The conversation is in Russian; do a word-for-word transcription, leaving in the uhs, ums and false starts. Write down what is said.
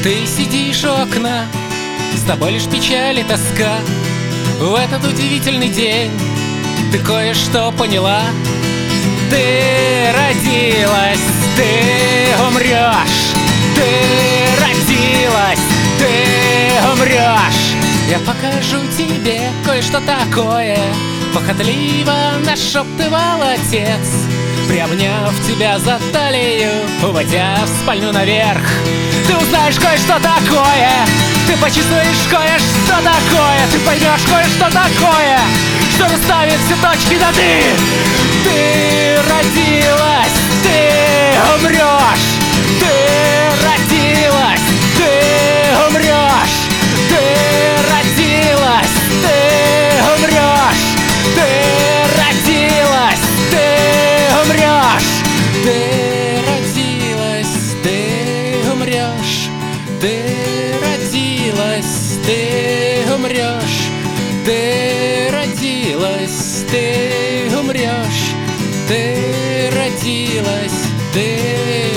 Ты сидишь у окна, с тобой лишь печаль и тоска. В этот удивительный день ты кое-что поняла. Ты родилась, ты умрешь. Ты родилась, ты умрешь. Я покажу тебе кое-что такое, похотливо нашептывал отец, приобняв тебя за талию, уводя в спальню наверх. Ты узнаешь кое-что такое, ты почувствуешь кое-что такое, ты поймешь кое-что такое, что расставит все точки над «и». Ты родилась, ты умрешь. Ты родилась, ты умрешь. Ты родилась, ты умрешь. Ты родилась, ты умрешь. Ты родилась, ты умрешь. Ты родилась, ты умрешь. Ты родилась, ты умрешь. Ты родилась, ты